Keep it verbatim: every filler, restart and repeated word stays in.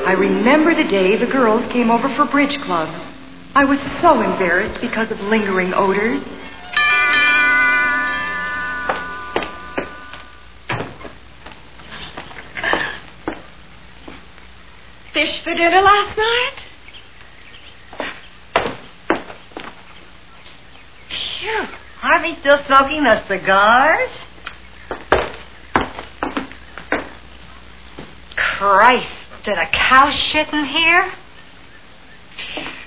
I remember the day the girls came over for bridge club. I was so embarrassed because of lingering odors. Fish for dinner last night? Phew. Aren't we still smoking those cigars? Christ, did a cow shit in here?